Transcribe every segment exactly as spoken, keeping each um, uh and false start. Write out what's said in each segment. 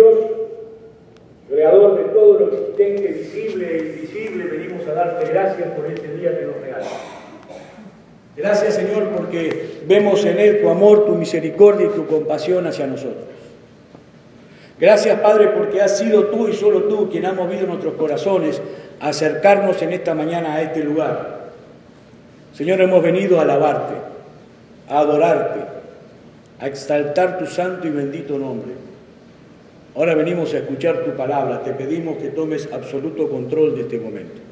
Dios, creador de todo lo existente, visible e invisible, venimos a darte gracias por este día que nos regalas. Gracias, Señor, porque vemos en Él tu amor, tu misericordia y tu compasión hacia nosotros. Gracias, Padre, porque has sido tú y solo tú quien ha movido nuestros corazones a acercarnos en esta mañana a este lugar. Señor, hemos venido a alabarte, a adorarte, a exaltar tu santo y bendito nombre. Ahora venimos a escuchar tu palabra. Te pedimos que tomes absoluto control de este momento.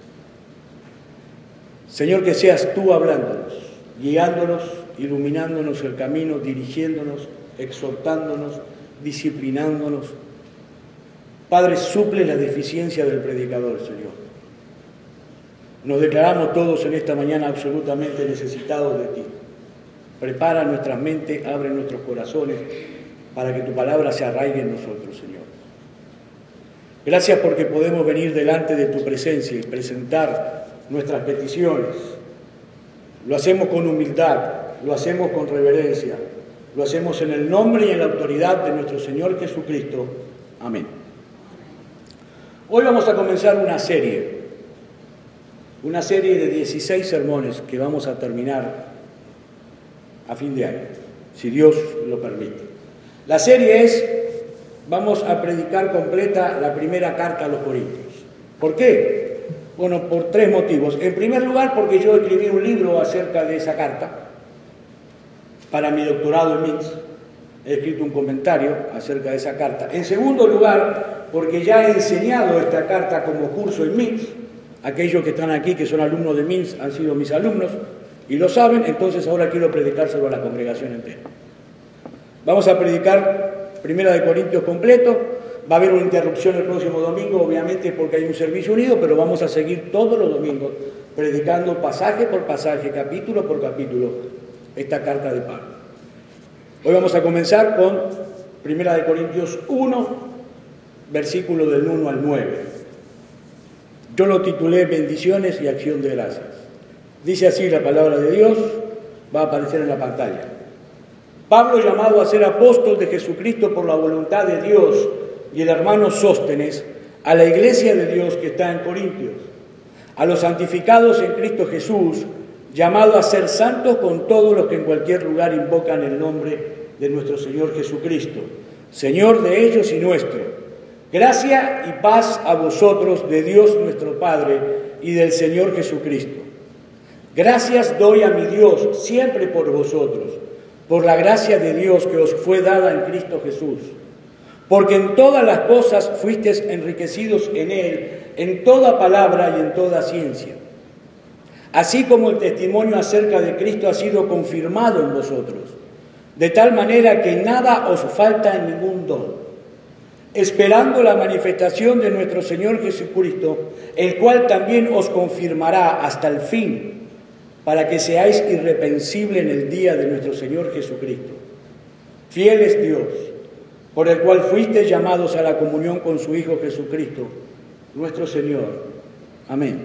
Señor, que seas tú hablándonos, guiándonos, iluminándonos el camino, dirigiéndonos, exhortándonos, disciplinándonos. Padre, suple la deficiencia del predicador, Señor. Nos declaramos todos en esta mañana absolutamente necesitados de ti. Prepara nuestras mentes, abre nuestros corazones para que tu palabra se arraigue en nosotros, Señor. Gracias porque podemos venir delante de tu presencia y presentar nuestras peticiones. Lo hacemos con humildad, lo hacemos con reverencia, lo hacemos en el nombre y en la autoridad de nuestro Señor Jesucristo. Amén. Hoy vamos a comenzar una serie, una serie de dieciséis sermones que vamos a terminar a fin de año, si Dios lo permite. La serie es, vamos a predicar completa la primera carta a los Corintios. ¿Por qué? Bueno, por tres motivos. En primer lugar, porque yo escribí un libro acerca de esa carta para mi doctorado en M I N S. He escrito un comentario acerca de esa carta. En segundo lugar, porque ya he enseñado esta carta como curso en M I N S. Aquellos que están aquí, que son alumnos de M I N S, han sido mis alumnos y lo saben, entonces ahora quiero predicárselo a la congregación entera. Vamos a predicar Primera de Corintios completo. Va a haber una interrupción el próximo domingo, obviamente, porque hay un servicio unido, pero vamos a seguir todos los domingos predicando pasaje por pasaje, capítulo por capítulo, esta carta de Pablo. Hoy vamos a comenzar con Primera de Corintios uno, versículo del uno al nueve. Yo lo titulé Bendiciones y Acción de Gracias. Dice así la palabra de Dios, va a aparecer en la pantalla. Pablo, llamado a ser apóstol de Jesucristo por la voluntad de Dios, y el hermano Sóstenes, a la iglesia de Dios que está en Corintios, a los santificados en Cristo Jesús, llamado a ser santos con todos los que en cualquier lugar invocan el nombre de nuestro Señor Jesucristo, Señor de ellos y nuestro. Gracia y paz a vosotros de Dios nuestro Padre y del Señor Jesucristo. Gracias doy a mi Dios siempre por vosotros, por la gracia de Dios que os fue dada en Cristo Jesús. Porque en todas las cosas fuisteis enriquecidos en Él, en toda palabra y en toda ciencia. Así como el testimonio acerca de Cristo ha sido confirmado en vosotros, de tal manera que nada os falta en ningún don, esperando la manifestación de nuestro Señor Jesucristo, el cual también os confirmará hasta el fin, para que seáis irreprensibles en el día de nuestro Señor Jesucristo. Fiel es Dios, por el cual fuisteis llamados a la comunión con su Hijo Jesucristo, nuestro Señor. Amén.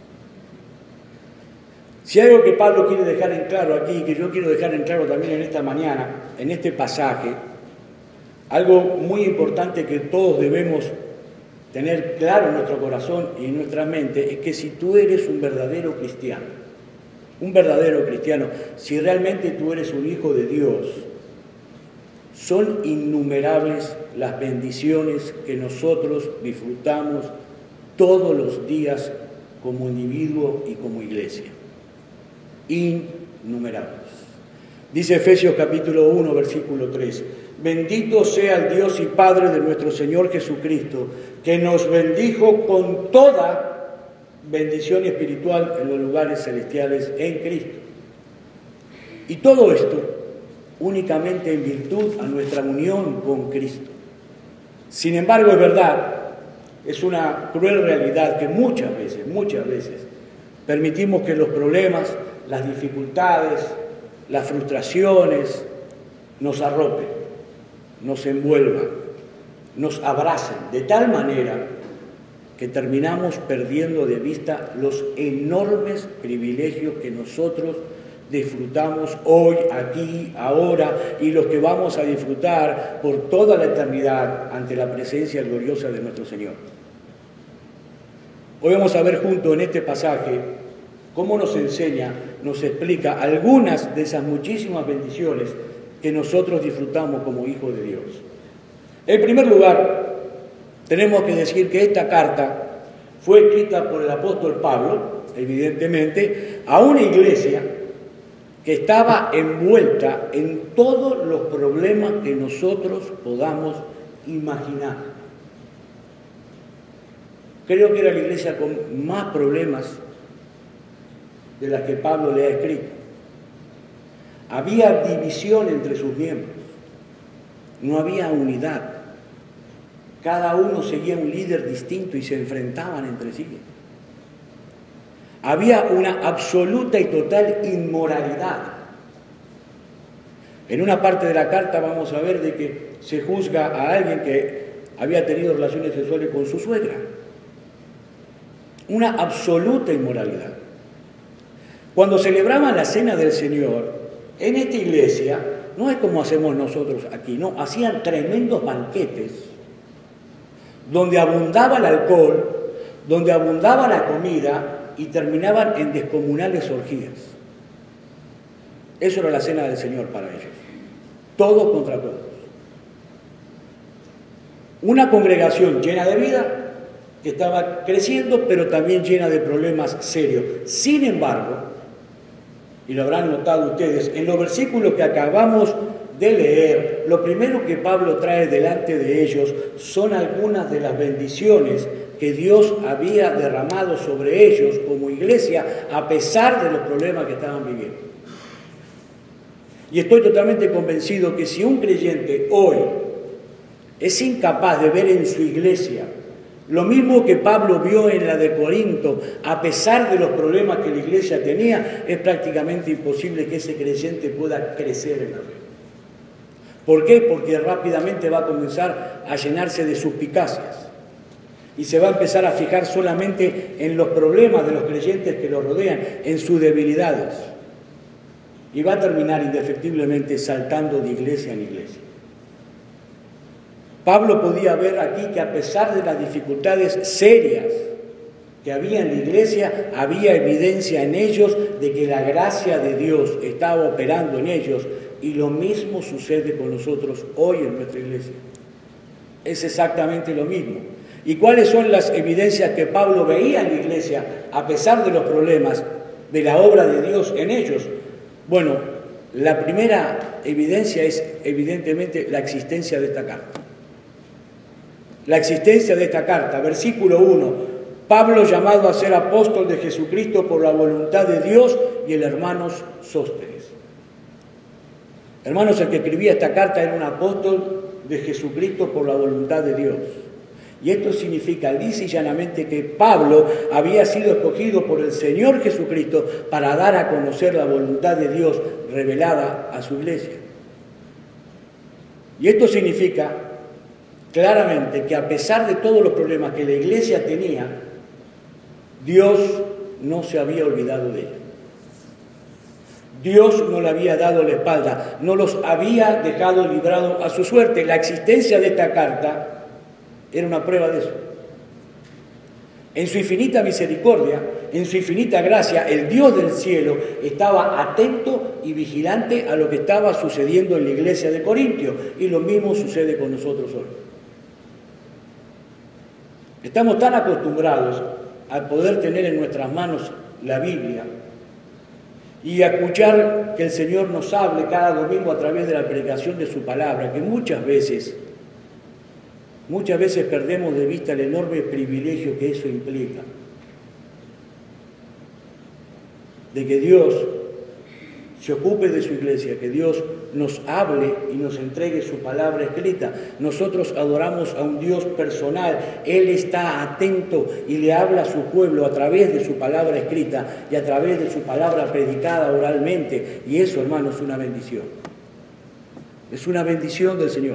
Si hay algo que Pablo quiere dejar en claro aquí, que yo quiero dejar en claro también en esta mañana, en este pasaje, algo muy importante que todos debemos tener claro en nuestro corazón y en nuestra mente, es que si tú eres un verdadero cristiano, un verdadero cristiano, si realmente tú eres un hijo de Dios, son innumerables las bendiciones que nosotros disfrutamos todos los días como individuo y como iglesia. Innumerables. Dice Efesios capítulo uno, versículo tres. Bendito sea el Dios y Padre de nuestro Señor Jesucristo, que nos bendijo con toda bendición espiritual en los lugares celestiales en Cristo. Y todo esto únicamente en virtud a nuestra unión con Cristo. Sin embargo, es verdad, es una cruel realidad que muchas veces, muchas veces, permitimos que los problemas, las dificultades, las frustraciones nos arropen, nos envuelvan, nos abracen, de tal manera que terminamos perdiendo de vista los enormes privilegios que nosotros disfrutamos hoy, aquí, ahora, y los que vamos a disfrutar por toda la eternidad ante la presencia gloriosa de nuestro Señor. Hoy vamos a ver juntos en este pasaje cómo nos enseña, nos explica algunas de esas muchísimas bendiciones que nosotros disfrutamos como hijos de Dios. En primer lugar, tenemos que decir que esta carta fue escrita por el apóstol Pablo, evidentemente, a una iglesia que estaba envuelta en todos los problemas que nosotros podamos imaginar. Creo que era la iglesia con más problemas de las que Pablo le ha escrito. Había división entre sus miembros, no había unidad. Cada uno seguía un líder distinto y se enfrentaban entre sí. Había una absoluta y total inmoralidad. En una parte de la carta vamos a ver de que se juzga a alguien que había tenido relaciones sexuales con su suegra. Una absoluta inmoralidad. Cuando celebraban la cena del Señor, en esta iglesia, no es como hacemos nosotros aquí, no, hacían tremendos banquetes donde abundaba el alcohol, donde abundaba la comida, y terminaban en descomunales orgías. Eso era la cena del Señor para ellos. Todos contra todos. Una congregación llena de vida, que estaba creciendo, pero también llena de problemas serios. Sin embargo, y lo habrán notado ustedes, en los versículos que acabamos de leer, lo primero que Pablo trae delante de ellos son algunas de las bendiciones que Dios había derramado sobre ellos como iglesia, a pesar de los problemas que estaban viviendo. Y estoy totalmente convencido que si un creyente hoy es incapaz de ver en su iglesia lo mismo que Pablo vio en la de Corinto, a pesar de los problemas que la iglesia tenía, es prácticamente imposible que ese creyente pueda crecer en la fe. ¿Por qué? Porque rápidamente va a comenzar a llenarse de suspicacias y se va a empezar a fijar solamente en los problemas de los creyentes que lo rodean, en sus debilidades, y va a terminar indefectiblemente saltando de iglesia en iglesia. Pablo podía ver aquí que a pesar de las dificultades serias que había en la iglesia, había evidencia en ellos de que la gracia de Dios estaba operando en ellos, y lo mismo sucede con nosotros hoy en nuestra iglesia. Es exactamente lo mismo. ¿Y cuáles son las evidencias que Pablo veía en la iglesia a pesar de los problemas de la obra de Dios en ellos? Bueno, la primera evidencia es evidentemente la existencia de esta carta. La existencia de esta carta, versículo uno, Pablo llamado a ser apóstol de Jesucristo por la voluntad de Dios, y el hermano Sóstenes. Hermanos, el que escribía esta carta era un apóstol de Jesucristo por la voluntad de Dios. Y esto significa lisa y llanamente que Pablo había sido escogido por el Señor Jesucristo para dar a conocer la voluntad de Dios revelada a su iglesia. Y esto significa claramente que a pesar de todos los problemas que la iglesia tenía, Dios no se había olvidado de ella. Dios no le había dado la espalda, no los había dejado librados a su suerte. La existencia de esta carta era una prueba de eso. En su infinita misericordia, en su infinita gracia, el Dios del cielo estaba atento y vigilante a lo que estaba sucediendo en la iglesia de Corintio, y lo mismo sucede con nosotros hoy. Estamos tan acostumbrados a poder tener en nuestras manos la Biblia y a escuchar que el Señor nos hable cada domingo a través de la predicación de su palabra, que muchas veces, muchas veces perdemos de vista el enorme privilegio que eso implica. De que Dios se ocupe de su iglesia, que Dios nos hable y nos entregue su palabra escrita. Nosotros adoramos a un Dios personal. Él está atento y le habla a su pueblo a través de su palabra escrita y a través de su palabra predicada oralmente. Y eso, hermano, es una bendición. Es una bendición del Señor.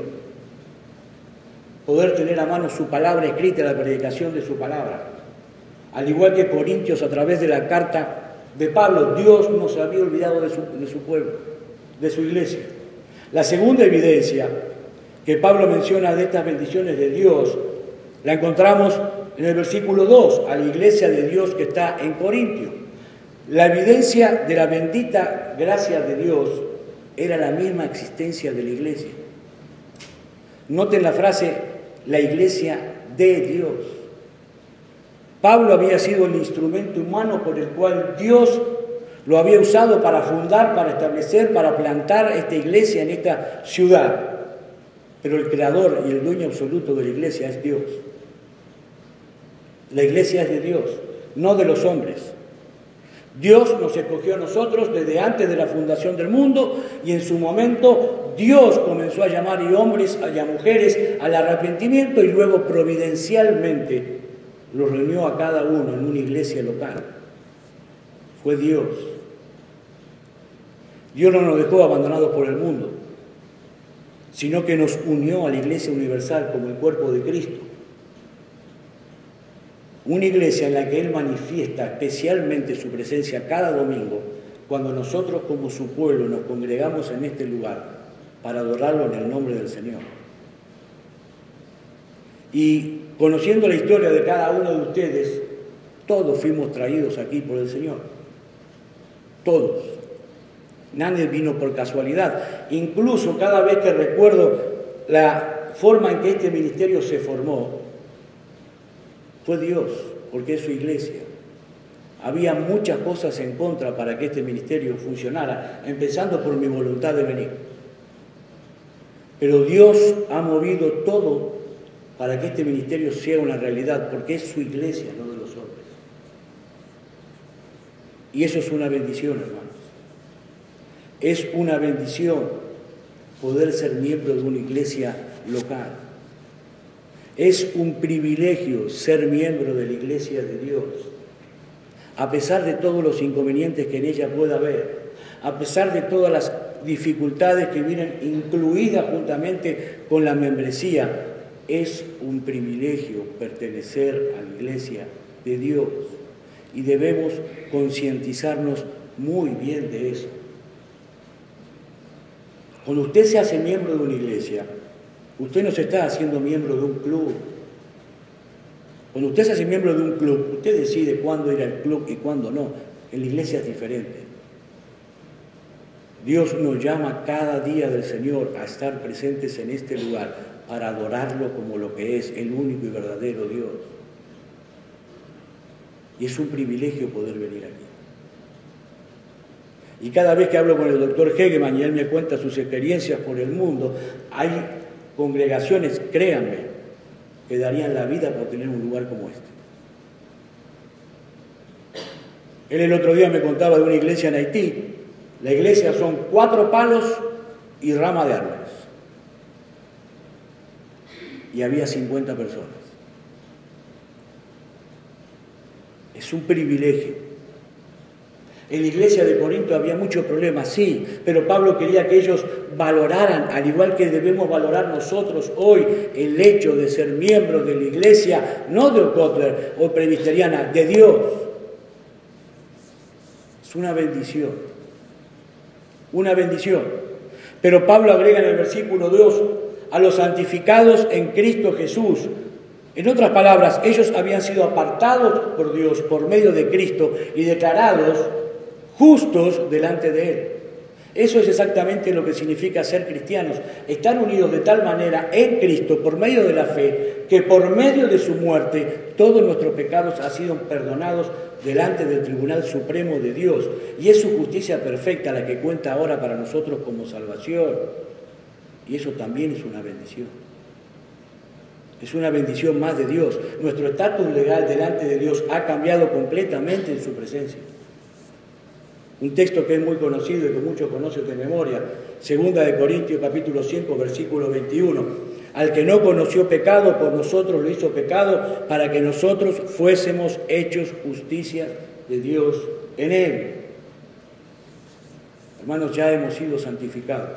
Poder tener a mano su palabra escrita, la predicación de su palabra. Al igual que Corintios, a través de la carta de Pablo, Dios no se había olvidado de su, de su pueblo, de su iglesia. La segunda evidencia que Pablo menciona de estas bendiciones de Dios la encontramos en el versículo dos, a la iglesia de Dios que está en Corintio. La evidencia de la bendita gracia de Dios era la misma existencia de la iglesia. Noten la frase, la iglesia de Dios. Pablo había sido el instrumento humano por el cual Dios lo había usado para fundar, para establecer, para plantar esta iglesia en esta ciudad. Pero el creador y el dueño absoluto de la iglesia es Dios. La iglesia es de Dios, no de los hombres. Dios nos escogió a nosotros desde antes de la fundación del mundo y en su momento Dios comenzó a llamar a hombres y a mujeres al arrepentimiento y luego providencialmente los reunió a cada uno en una iglesia local. Fue Dios. Dios no nos dejó abandonados por el mundo, sino que nos unió a la iglesia universal como el cuerpo de Cristo. Una iglesia en la que Él manifiesta especialmente su presencia cada domingo, cuando nosotros como su pueblo nos congregamos en este lugar para adorarlo en el nombre del Señor. Y conociendo la historia de cada uno de ustedes, todos fuimos traídos aquí por el Señor. Todos. Nadie vino por casualidad. Incluso cada vez que recuerdo la forma en que este ministerio se formó, fue Dios, porque es su iglesia. Había muchas cosas en contra para que este ministerio funcionara, empezando por mi voluntad de venir. Pero Dios ha movido todo para que este ministerio sea una realidad, porque es su iglesia, no de los hombres. Y eso es una bendición, hermanos. Es una bendición poder ser miembro de una iglesia local. Es un privilegio ser miembro de la iglesia de Dios, a pesar de todos los inconvenientes que en ella pueda haber, a pesar de todas las dificultades que vienen incluidas juntamente con la membresía. Es un privilegio pertenecer a la iglesia de Dios y debemos concientizarnos muy bien de eso. Cuando usted se hace miembro de una iglesia, usted no se está haciendo miembro de un club. Cuando usted se hace miembro de un club, usted decide cuándo ir al club y cuándo no. En la iglesia es diferente. Dios nos llama cada día del Señor a estar presentes en este lugar para adorarlo como lo que es, el único y verdadero Dios. Y es un privilegio poder venir aquí. Y cada vez que hablo con el doctor Hegeman y él me cuenta sus experiencias por el mundo, hay congregaciones, créanme, que darían la vida por tener un lugar como este. Él el otro día me contaba de una iglesia en Haití. La iglesia son cuatro palos y rama de árboles. Y había cincuenta personas. Es un privilegio. En la iglesia de Corinto había muchos problemas, sí, pero Pablo quería que ellos valoraran, al igual que debemos valorar nosotros hoy, el hecho de ser miembros de la iglesia, no de Kotler o presbiteriana, de Dios. Es una bendición, una bendición. Pero Pablo agrega en el versículo dos, a los santificados en Cristo Jesús. En otras palabras, ellos habían sido apartados por Dios por medio de Cristo y declarados justos delante de Él. Eso es exactamente lo que significa ser cristianos, estar unidos de tal manera en Cristo por medio de la fe, que por medio de su muerte todos nuestros pecados han sido perdonados delante del Tribunal Supremo de Dios. Y es su justicia perfecta la que cuenta ahora para nosotros como salvación. Y eso también es una bendición. Es una bendición más de Dios. Nuestro estatus legal delante de Dios ha cambiado completamente en su presencia. Un texto que es muy conocido y que muchos conocen de memoria, Segunda de Corintios capítulo cinco, versículo veintiuno. Al que no conoció pecado, por nosotros lo hizo pecado, para que nosotros fuésemos hechos justicia de Dios en él. Hermanos, ya hemos sido santificados.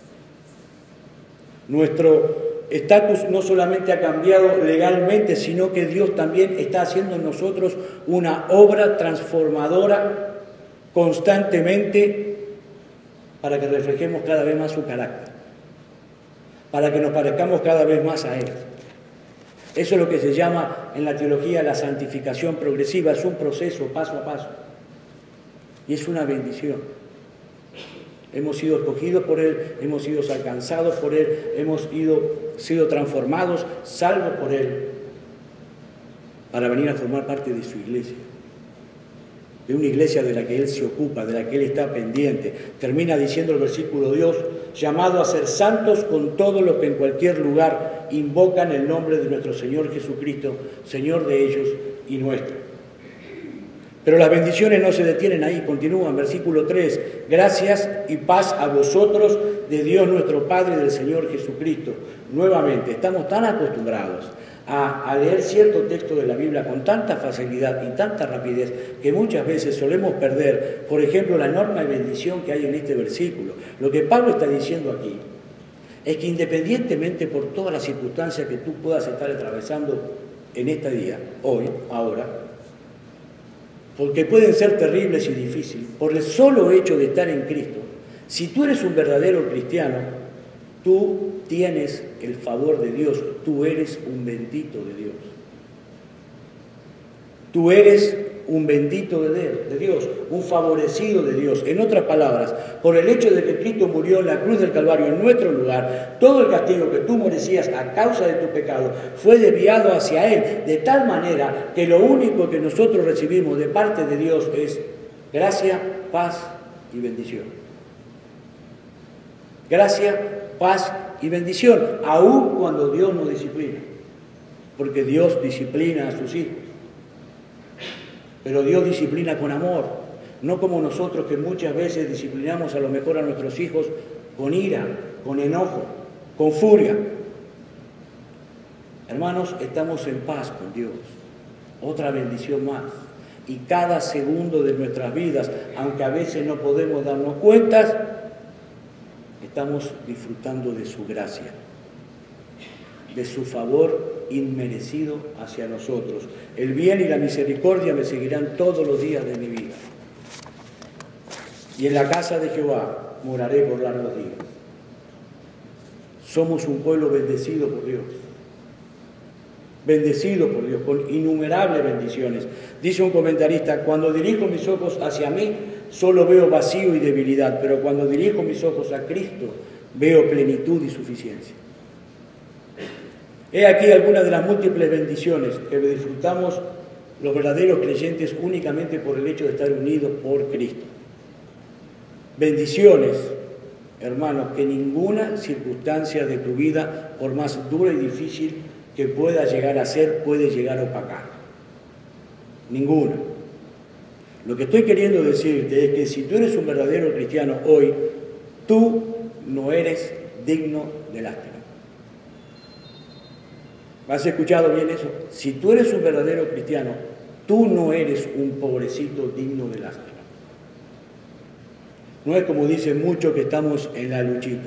Nuestro estatus no solamente ha cambiado legalmente, sino que Dios también está haciendo en nosotros una obra transformadora constantemente para que reflejemos cada vez más su carácter, para que nos parezcamos cada vez más a Él. Eso es lo que se llama en la teología la santificación progresiva, es un proceso paso a paso y es una bendición. Hemos sido escogidos por Él, hemos sido alcanzados por Él, hemos ido, sido transformados, salvos por Él, para venir a formar parte de su iglesia, de una iglesia de la que Él se ocupa, de la que Él está pendiente. Termina diciendo el versículo Dios, llamado a ser santos con todos los que en cualquier lugar invocan el nombre de nuestro Señor Jesucristo, Señor de ellos y nuestro. Pero las bendiciones no se detienen ahí, continúan, versículo tres, gracias y paz a vosotros de Dios nuestro Padre y del Señor Jesucristo. Nuevamente, estamos tan acostumbrados a, a leer cierto texto de la Biblia con tanta facilidad y tanta rapidez que muchas veces solemos perder, por ejemplo, la enorme bendición que hay en este versículo. Lo que Pablo está diciendo aquí es que independientemente por todas las circunstancias que tú puedas estar atravesando en este día, hoy, ahora, porque pueden ser terribles y difíciles, por el solo hecho de estar en Cristo, si tú eres un verdadero cristiano, tú tienes el favor de Dios, tú eres un bendito de Dios. Tú eres un bendito de Dios, un favorecido de Dios. En otras palabras, por el hecho de que Cristo murió en la cruz del Calvario en nuestro lugar, todo el castigo que tú merecías a causa de tu pecado fue desviado hacia Él, de tal manera que lo único que nosotros recibimos de parte de Dios es gracia, paz y bendición. Gracia, paz y bendición, aun cuando Dios nos disciplina, porque Dios disciplina a sus hijos. Pero Dios disciplina con amor, no como nosotros que muchas veces disciplinamos a lo mejor a nuestros hijos con ira, con enojo, con furia. Hermanos, estamos en paz con Dios, otra bendición más. Y cada segundo de nuestras vidas, aunque a veces no podemos darnos cuenta, estamos disfrutando de su gracia, de su favor inmerecido hacia nosotros. El bien y la misericordia me seguirán todos los días de mi vida. Y en la casa de Jehová moraré por largos días. Somos un pueblo bendecido por Dios. Bendecido por Dios, con innumerables bendiciones. Dice un comentarista, cuando dirijo mis ojos hacia mí, solo veo vacío y debilidad, pero cuando dirijo mis ojos a Cristo, veo plenitud y suficiencia. He aquí algunas de las múltiples bendiciones que disfrutamos los verdaderos creyentes únicamente por el hecho de estar unidos por Cristo. Bendiciones, hermanos, que ninguna circunstancia de tu vida, por más dura y difícil que pueda llegar a ser, puede llegar a opacar. Ninguna. Lo que estoy queriendo decirte es que si tú eres un verdadero cristiano hoy, tú no eres digno de lástima. ¿Has escuchado bien eso? Si tú eres un verdadero cristiano, tú no eres un pobrecito digno de lástima. No es como dicen muchos que estamos en la luchita.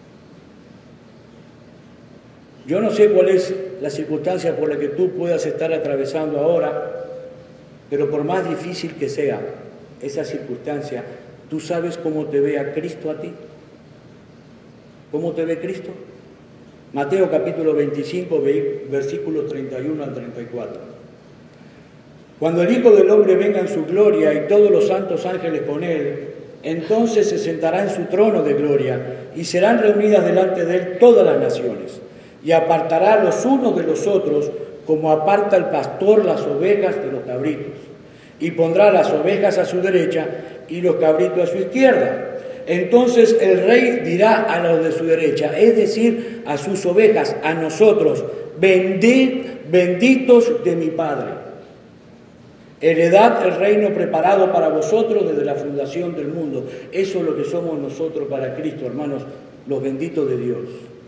Yo no sé cuál es la circunstancia por la que tú puedas estar atravesando ahora, pero por más difícil que sea esa circunstancia, ¿tú sabes cómo te ve a Cristo a ti? ¿Cómo te ve Cristo? Mateo capítulo veinticinco, versículos treinta y uno al treinta y cuatro. Cuando el Hijo del Hombre venga en su gloria y todos los santos ángeles con Él, entonces se sentará en su trono de gloria y serán reunidas delante de Él todas las naciones, y apartará los unos de los otros como aparta el pastor las ovejas de los cabritos, y pondrá las ovejas a su derecha y los cabritos a su izquierda. Entonces el rey dirá a los de su derecha, es decir, a sus ovejas, a nosotros, bendid, benditos de mi Padre. Heredad el reino preparado para vosotros desde la fundación del mundo. Eso es lo que somos nosotros para Cristo, hermanos, los benditos de Dios.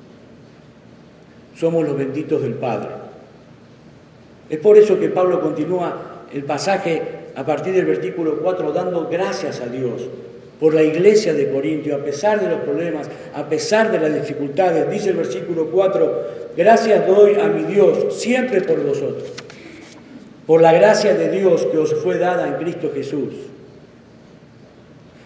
Somos los benditos del Padre. Es por eso que Pablo continúa el pasaje a partir del versículo cuatro dando gracias a Dios por la iglesia de Corintio, a pesar de los problemas, a pesar de las dificultades. Dice el versículo cuatro, gracias doy a mi Dios siempre por vosotros, por la gracia de Dios que os fue dada en Cristo Jesús.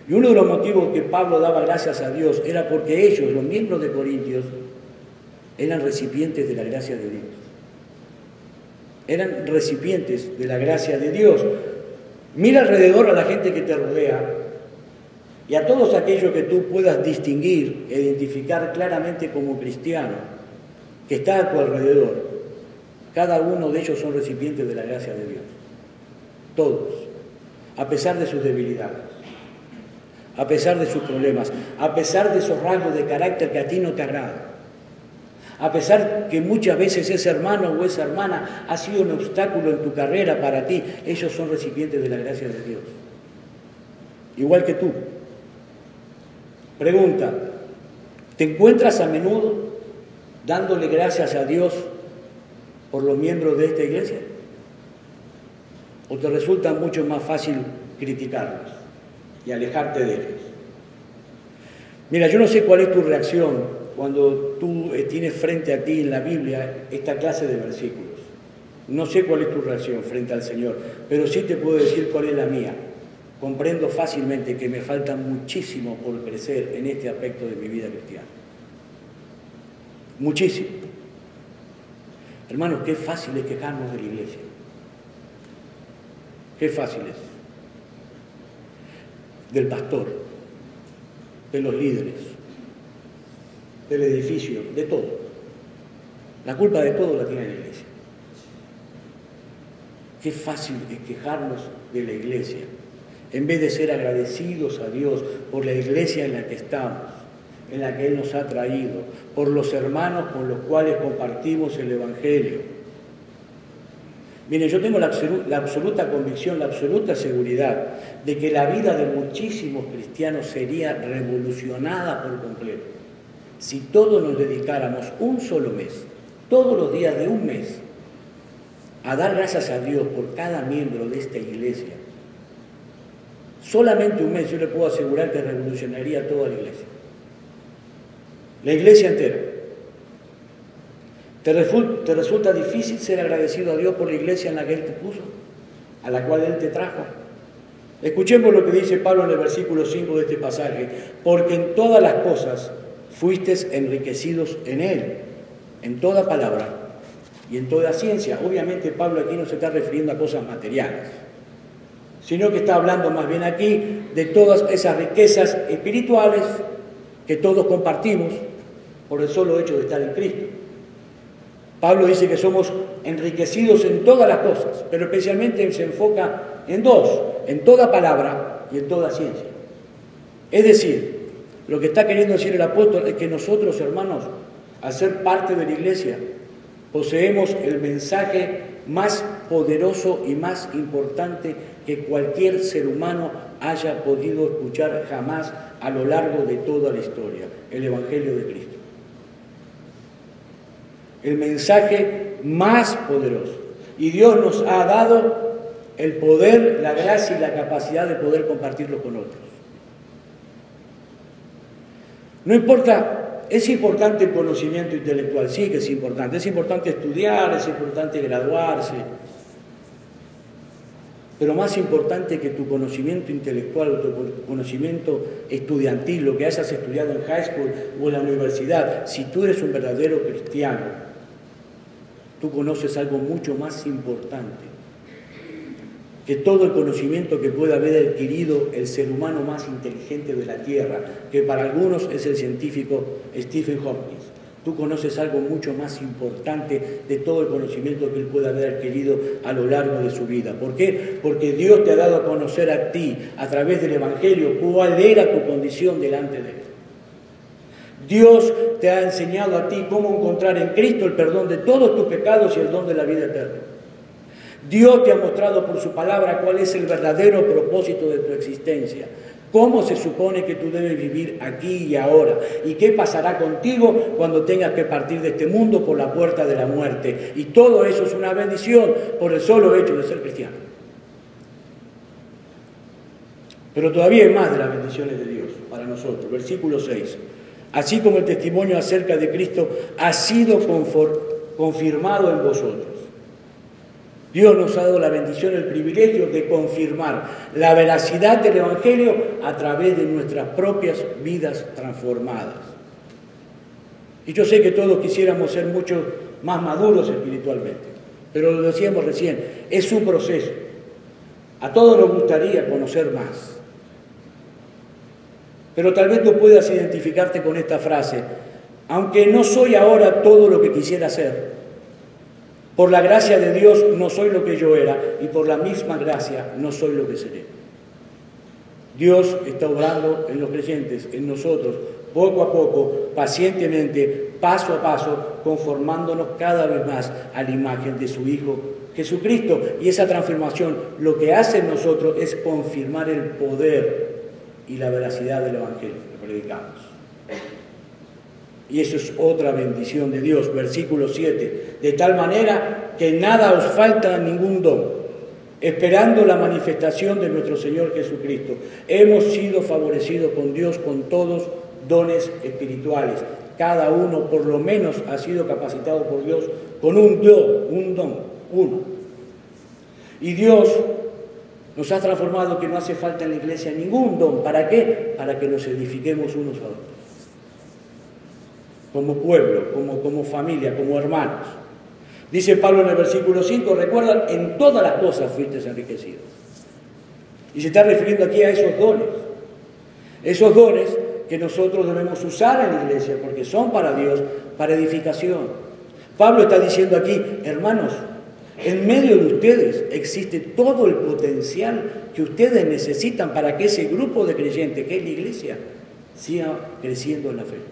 Y uno de los motivos que Pablo daba gracias a Dios era porque ellos, los miembros de Corintios, eran recipientes de la gracia de Dios. Eran recipientes de la gracia de Dios. Mira alrededor a la gente que te rodea y a todos aquellos que tú puedas distinguir e identificar claramente como cristiano, que está a tu alrededor. Cada uno de ellos son recipientes de la gracia de Dios. Todos. A pesar de sus debilidades, a pesar de sus problemas, a pesar de esos rasgos de carácter que a ti no te agradan, a pesar que muchas veces ese hermano o esa hermana ha sido un obstáculo en tu carrera para ti, ellos son recipientes de la gracia de Dios. Igual que tú. Pregunta, ¿te encuentras a menudo dándole gracias a Dios por los miembros de esta iglesia? ¿O te resulta mucho más fácil criticarlos y alejarte de ellos? Mira, yo no sé cuál es tu reacción cuando tú tienes frente a ti en la Biblia esta clase de versículos. No sé cuál es tu reacción frente al Señor, pero sí te puedo decir cuál es la mía. Comprendo fácilmente que me falta muchísimo por crecer en este aspecto de mi vida cristiana. Muchísimo. Hermanos, qué fácil es quejarnos de la iglesia. Qué fácil es. Del pastor, de los líderes, del edificio, de todo. La culpa de todo la tiene la iglesia. Qué fácil es quejarnos de la iglesia, en vez de ser agradecidos a Dios por la iglesia en la que estamos, en la que Él nos ha traído, por los hermanos con los cuales compartimos el Evangelio. Miren, yo tengo la, absolu- la absoluta convicción, la absoluta seguridad de que la vida de muchísimos cristianos sería revolucionada por completo si todos nos dedicáramos un solo mes, todos los días de un mes, a dar gracias a Dios por cada miembro de esta iglesia. Solamente un mes yo le puedo asegurar que revolucionaría toda la iglesia. La iglesia entera. ¿Te resulta, ¿Te resulta difícil ser agradecido a Dios por la iglesia en la que Él te puso? A la cual Él te trajo. Escuchemos lo que dice Pablo en el versículo cinco de este pasaje. Porque en todas las cosas fuisteis enriquecidos en Él, en toda palabra y en toda ciencia. Obviamente Pablo aquí no se está refiriendo a cosas materiales, sino que está hablando más bien aquí de todas esas riquezas espirituales que todos compartimos por el solo hecho de estar en Cristo. Pablo dice que somos enriquecidos en todas las cosas, pero especialmente se enfoca en dos, en toda palabra y en toda ciencia. Es decir, lo que está queriendo decir el apóstol es que nosotros, hermanos, al ser parte de la iglesia, poseemos el mensaje más poderoso y más importante que cualquier ser humano haya podido escuchar jamás a lo largo de toda la historia, el Evangelio de Cristo. El mensaje más poderoso. Y Dios nos ha dado el poder, la gracia y la capacidad de poder compartirlo con otros. No importa, es importante el conocimiento intelectual, sí que es importante, es importante estudiar, es importante graduarse, pero más importante que tu conocimiento intelectual o tu conocimiento estudiantil, lo que hayas estudiado en high school o en la universidad, si tú eres un verdadero cristiano, tú conoces algo mucho más importante que todo el conocimiento que pueda haber adquirido el ser humano más inteligente de la Tierra, que para algunos es el científico Stephen Hawking. Tú conoces algo mucho más importante de todo el conocimiento que él pueda haber adquirido a lo largo de su vida. ¿Por qué? Porque Dios te ha dado a conocer a ti, a través del Evangelio, cuál era tu condición delante de Él. Dios te ha enseñado a ti cómo encontrar en Cristo el perdón de todos tus pecados y el don de la vida eterna. Dios te ha mostrado por su palabra cuál es el verdadero propósito de tu existencia. Cómo se supone que tú debes vivir aquí y ahora. Y qué pasará contigo cuando tengas que partir de este mundo por la puerta de la muerte. Y todo eso es una bendición por el solo hecho de ser cristiano. Pero todavía hay más de las bendiciones de Dios para nosotros. Versículo seis. Así como el testimonio acerca de Cristo ha sido confirmado en vosotros. Dios nos ha dado la bendición, el privilegio de confirmar la veracidad del Evangelio a través de nuestras propias vidas transformadas. Y yo sé que todos quisiéramos ser mucho más maduros espiritualmente, pero lo decíamos recién, es un proceso. A todos nos gustaría conocer más. Pero tal vez tú puedas identificarte con esta frase: aunque no soy ahora todo lo que quisiera ser, por la gracia de Dios no soy lo que yo era, y por la misma gracia no soy lo que seré. Dios está obrando en los creyentes, en nosotros, poco a poco, pacientemente, paso a paso, conformándonos cada vez más a la imagen de su Hijo Jesucristo. Y esa transformación lo que hace en nosotros es confirmar el poder y la veracidad del Evangelio que predicamos. Y eso es otra bendición de Dios. Versículo siete. De tal manera que nada os falta ningún don, esperando la manifestación de nuestro Señor Jesucristo. Hemos sido favorecidos con Dios con todos dones espirituales. Cada uno por lo menos ha sido capacitado por Dios con un don, un don, uno. Y Dios nos ha transformado que no hace falta en la iglesia ningún don. ¿Para qué? Para que nos edifiquemos unos a otros. Como pueblo, como, como familia, como hermanos. Dice Pablo en el versículo cinco, recuerdan, en todas las cosas fuisteis enriquecidos. Y se está refiriendo aquí a esos dones. Esos dones que nosotros debemos usar en la iglesia, porque son para Dios, para edificación. Pablo está diciendo aquí, hermanos, en medio de ustedes existe todo el potencial que ustedes necesitan para que ese grupo de creyentes, que es la iglesia, siga creciendo en la fe.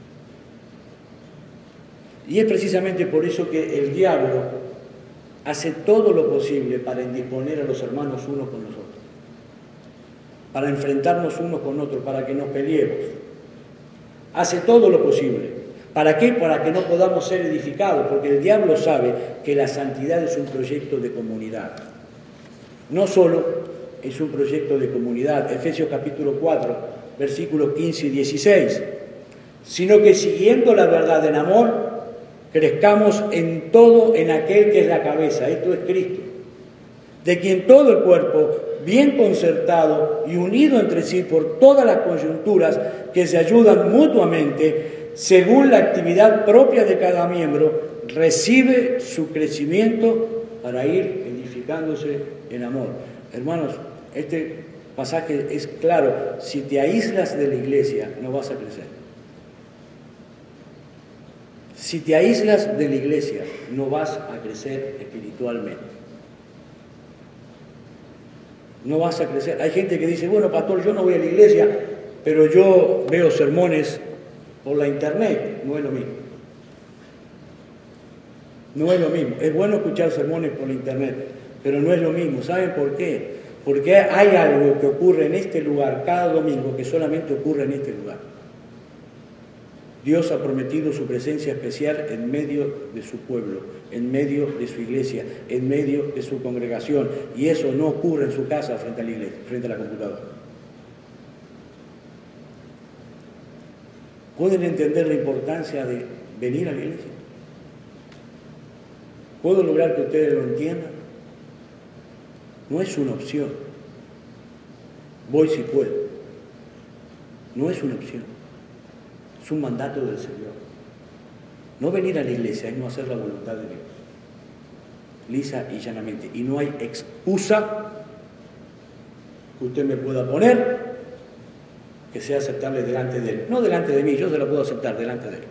Y es precisamente por eso que el diablo hace todo lo posible para indisponer a los hermanos unos con los otros, para enfrentarnos unos con otros, para que nos peleemos. Hace todo lo posible. ¿Para qué? Para que no podamos ser edificados, porque el diablo sabe que la santidad es un proyecto de comunidad. No solo es un proyecto de comunidad, Efesios capítulo cuatro, versículos quince y dieciséis, sino que siguiendo la verdad en amor, crezcamos en todo en aquel que es la cabeza, esto es Cristo, de quien todo el cuerpo, bien concertado y unido entre sí por todas las coyunturas que se ayudan mutuamente, según la actividad propia de cada miembro, recibe su crecimiento para ir edificándose en amor. Hermanos, este pasaje es claro, si te aíslas de la iglesia, no vas a crecer. Si te aíslas de la iglesia, no vas a crecer espiritualmente. No vas a crecer. Hay gente que dice, bueno, pastor, yo no voy a la iglesia, pero yo veo sermones por la internet. No es lo mismo. No es lo mismo. Es bueno escuchar sermones por la internet, pero no es lo mismo. ¿Saben por qué? Porque hay algo que ocurre en este lugar cada domingo que solamente ocurre en este lugar. Dios ha prometido su presencia especial en medio de su pueblo, en medio de su iglesia, en medio de su congregación. Y eso no ocurre en su casa frente a la iglesia, frente a la computadora. ¿Pueden entender la importancia de venir a la iglesia? ¿Puedo lograr que ustedes lo entiendan? No es una opción. Voy si puedo. No es una opción. Es un mandato del Señor. No venir a la iglesia es no hacer la voluntad de Dios. Lisa y llanamente. Y no hay excusa que usted me pueda poner que sea aceptable delante de Él. No delante de mí, yo se la puedo aceptar delante de Él.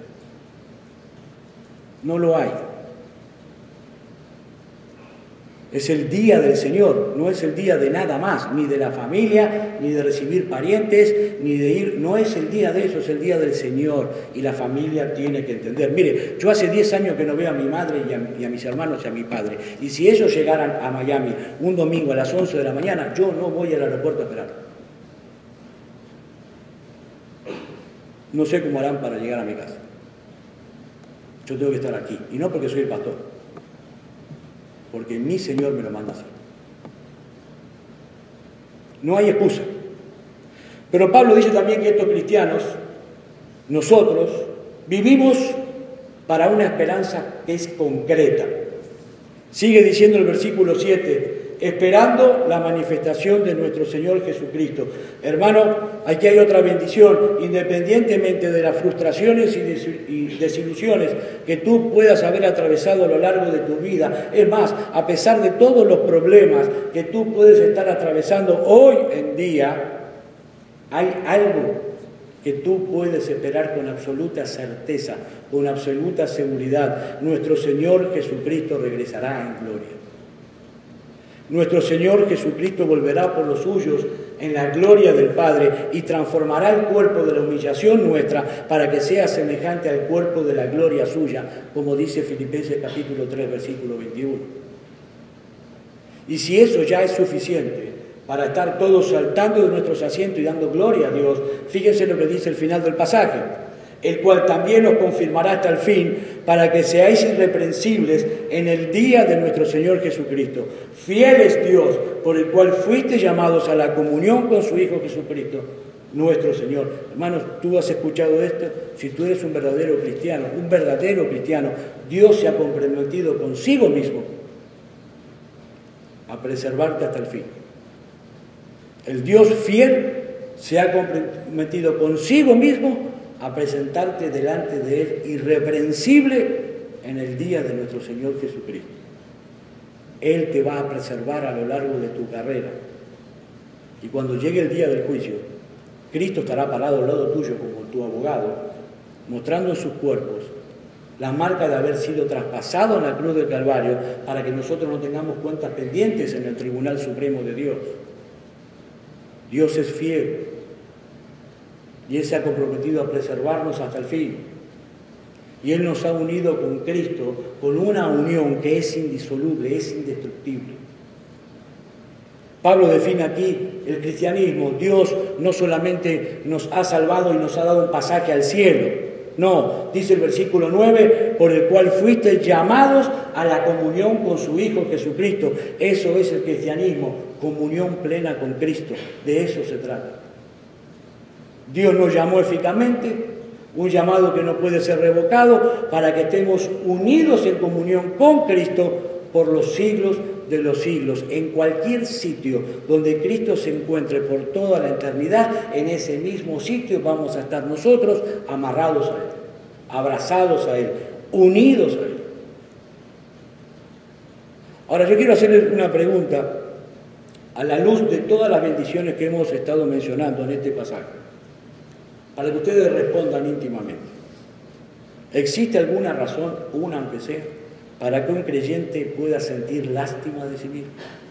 No lo hay. Es el día del Señor, no es el día de nada más, ni de la familia, ni de recibir parientes, ni de ir, no es el día de eso, es el día del Señor, y la familia tiene que entender. Mire, yo hace diez años que no veo a mi madre y a, y a mis hermanos y a mi padre, y si ellos llegaran a Miami un domingo a las once de la mañana, yo no voy al aeropuerto a esperar. No sé cómo harán para llegar a mi casa. Yo tengo que estar aquí, y no porque soy el pastor, porque mi Señor me lo manda así. No hay excusa. Pero Pablo dice también que estos cristianos, nosotros, vivimos para una esperanza que es concreta. Sigue diciendo el versículo siete, esperando la manifestación de nuestro Señor Jesucristo. Hermano, aquí hay otra bendición, independientemente de las frustraciones y desilusiones que tú puedas haber atravesado a lo largo de tu vida. Es más, a pesar de todos los problemas que tú puedes estar atravesando hoy en día, hay algo que tú puedes esperar con absoluta certeza, con absoluta seguridad. Nuestro Señor Jesucristo regresará en gloria. Nuestro Señor Jesucristo volverá por los suyos en la gloria del Padre y transformará el cuerpo de la humillación nuestra para que sea semejante al cuerpo de la gloria suya, como dice Filipenses capítulo tres, versículo veintiuno. Y si eso ya es suficiente para estar todos saltando de nuestros asientos y dando gloria a Dios, fíjense lo que dice el final del pasaje, el cual también os confirmará hasta el fin, para que seáis irreprensibles en el día de nuestro Señor Jesucristo. Fiel es Dios, por el cual fuiste llamados a la comunión con su Hijo Jesucristo, nuestro Señor. Hermanos, tú has escuchado esto. Si tú eres un verdadero cristiano, un verdadero cristiano, Dios se ha comprometido consigo mismo a preservarte hasta el fin. El Dios fiel se ha comprometido consigo mismo a presentarte delante de Él irreprensible en el día de nuestro Señor Jesucristo. Él te va a preservar a lo largo de tu carrera. Y cuando llegue el día del juicio, Cristo estará parado al lado tuyo como tu abogado, mostrando en sus cuerpos la marca de haber sido traspasado en la cruz del Calvario, para que nosotros no tengamos cuentas pendientes en el Tribunal Supremo de Dios. Dios es fiel y Él se ha comprometido a preservarnos hasta el fin. Y Él nos ha unido con Cristo con una unión que es indisoluble, es indestructible. Pablo define aquí el cristianismo. Dios no solamente nos ha salvado y nos ha dado un pasaje al cielo. No, dice el versículo nueve, por el cual fuiste llamados a la comunión con su Hijo Jesucristo. Eso es el cristianismo, comunión plena con Cristo. De eso se trata. Dios nos llamó eficazmente, un llamado que no puede ser revocado, para que estemos unidos en comunión con Cristo por los siglos de los siglos. En cualquier sitio donde Cristo se encuentre por toda la eternidad, en ese mismo sitio vamos a estar nosotros amarrados a Él, abrazados a Él, unidos a Él. Ahora yo quiero hacerles una pregunta a la luz de todas las bendiciones que hemos estado mencionando en este pasaje, para que ustedes respondan íntimamente. ¿Existe alguna razón, una aunque sea, para que un creyente pueda sentir lástima de sí mismo?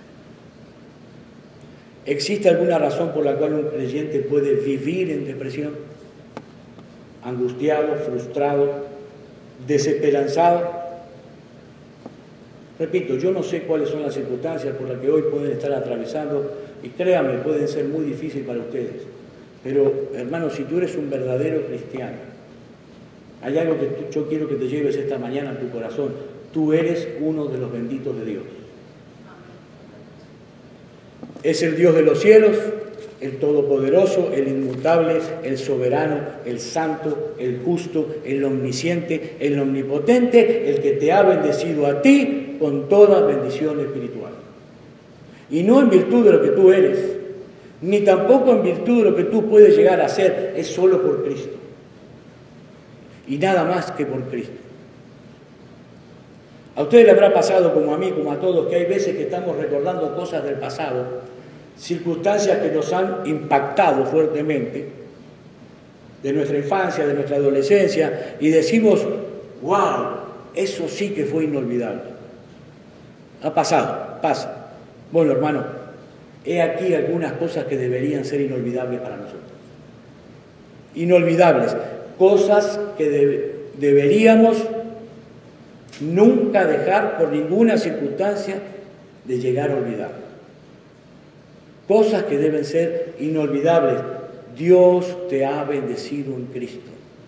¿Existe alguna razón por la cual un creyente puede vivir en depresión, angustiado, frustrado, desesperanzado? Repito, yo no sé cuáles son las circunstancias por las que hoy pueden estar atravesando, y créanme, pueden ser muy difíciles para ustedes. Pero, hermano, si tú eres un verdadero cristiano, hay algo que tú, yo quiero que te lleves esta mañana en tu corazón. Tú eres uno de los benditos de Dios. Es el Dios de los cielos, el todopoderoso, el inmutable, el soberano, el santo, el justo, el omnisciente, el omnipotente, el que te ha bendecido a ti con toda bendición espiritual. Y no en virtud de lo que tú eres, ni tampoco en virtud de lo que tú puedes llegar a ser, es solo por Cristo. Y nada más que por Cristo. A ustedes les habrá pasado, como a mí, como a todos, que hay veces que estamos recordando cosas del pasado, circunstancias que nos han impactado fuertemente, de nuestra infancia, de nuestra adolescencia, y decimos, wow, eso sí que fue inolvidable. Ha pasado, pasa. Bueno, hermano, he aquí algunas cosas que deberían ser inolvidables para nosotros. Inolvidables, cosas que de, deberíamos nunca dejar por ninguna circunstancia de llegar a olvidar. Cosas que deben ser inolvidables. Dios te ha bendecido en Cristo.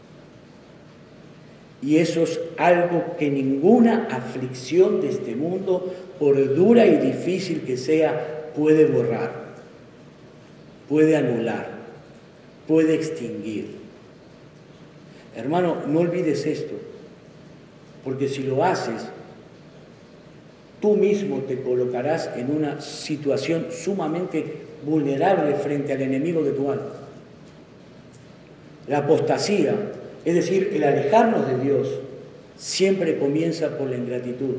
Y eso es algo que ninguna aflicción de este mundo, por dura y difícil que sea, puede borrar, puede anular, puede extinguir. Hermano, no olvides esto, porque si lo haces, tú mismo te colocarás en una situación sumamente vulnerable frente al enemigo de tu alma. La apostasía, es decir, el alejarnos de Dios, siempre comienza por la ingratitud.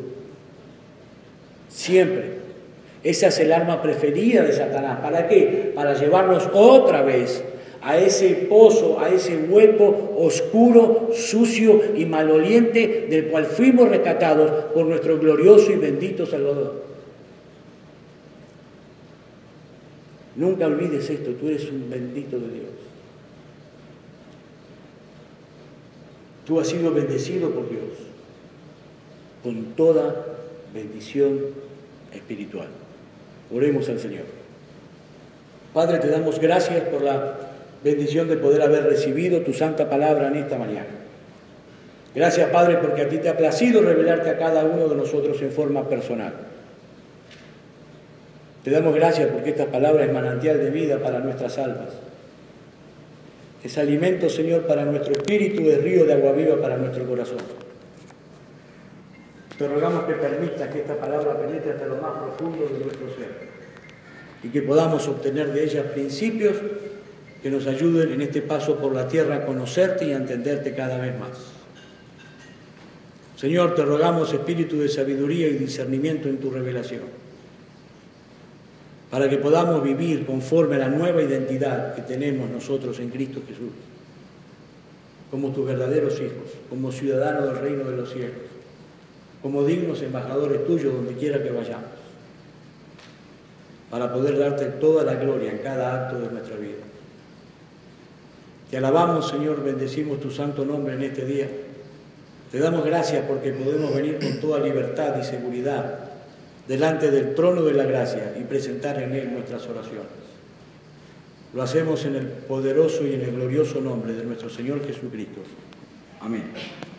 Siempre. Esa es el arma preferida de Satanás. ¿Para qué? Para llevarnos otra vez a ese pozo, a ese hueco oscuro, sucio y maloliente del cual fuimos rescatados por nuestro glorioso y bendito Salvador. Nunca olvides esto, tú eres un bendito de Dios. Tú has sido bendecido por Dios con toda bendición espiritual. Oremos al Señor. Padre, te damos gracias por la bendición de poder haber recibido tu santa palabra en esta mañana. Gracias, Padre, porque a ti te ha placido revelarte a cada uno de nosotros en forma personal. Te damos gracias porque esta palabra es manantial de vida para nuestras almas. Es alimento, Señor, para nuestro espíritu, es río de agua viva para nuestro corazón. Te rogamos que permitas que esta palabra penetre hasta lo más profundo de nuestro ser y que podamos obtener de ella principios que nos ayuden en este paso por la tierra a conocerte y a entenderte cada vez más. Señor, te rogamos espíritu de sabiduría y discernimiento en tu revelación, para que podamos vivir conforme a la nueva identidad que tenemos nosotros en Cristo Jesús, como tus verdaderos hijos, como ciudadanos del reino de los cielos, como dignos embajadores tuyos donde quiera que vayamos, para poder darte toda la gloria en cada acto de nuestra vida. Te alabamos, Señor, bendecimos tu santo nombre en este día. Te damos gracias porque podemos venir con toda libertad y seguridad delante del trono de la gracia y presentar en él nuestras oraciones. Lo hacemos en el poderoso y en el glorioso nombre de nuestro Señor Jesucristo. Amén.